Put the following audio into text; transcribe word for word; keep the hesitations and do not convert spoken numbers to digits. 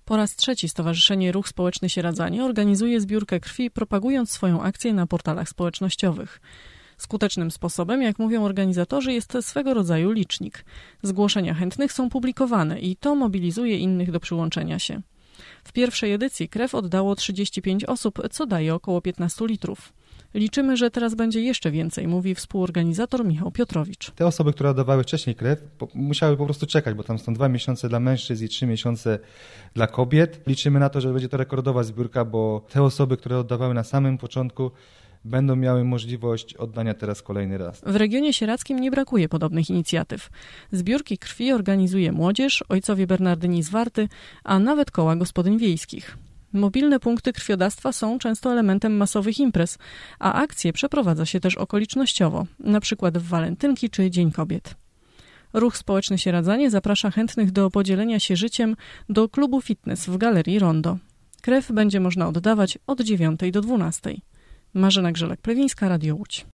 Po raz trzeci Stowarzyszenie Ruch Społeczny Sieradzanie organizuje zbiórkę krwi, propagując swoją akcję na portalach społecznościowych. Skutecznym sposobem, jak mówią organizatorzy, jest swego rodzaju licznik. Zgłoszenia chętnych są publikowane i to mobilizuje innych do przyłączenia się. W pierwszej edycji krew oddało trzydzieści pięć osób, co daje około piętnaście litrów. Liczymy, że teraz będzie jeszcze więcej, mówi współorganizator Michał Piotrowicz. Te osoby, które oddawały wcześniej krew, po, musiały po prostu czekać, bo tam są dwa miesiące dla mężczyzn i trzy miesiące dla kobiet. Liczymy na to, że będzie to rekordowa zbiórka, bo te osoby, które oddawały na samym początku, będą miały możliwość oddania teraz kolejny raz. W regionie sieradzkim nie brakuje podobnych inicjatyw. Zbiórki krwi organizuje młodzież, ojcowie Bernardyni z Warty, a nawet koła gospodyń wiejskich. Mobilne punkty krwiodawstwa są często elementem masowych imprez, a akcje przeprowadza się też okolicznościowo, na przykład w walentynki czy Dzień Kobiet. Ruch Społeczny Sieradzanie zaprasza chętnych do podzielenia się życiem do klubu fitness w Galerii Rondo. Krew będzie można oddawać od dziewiątej do dwunastej. Marzena Grzelak-Plewińska, Radio Łódź.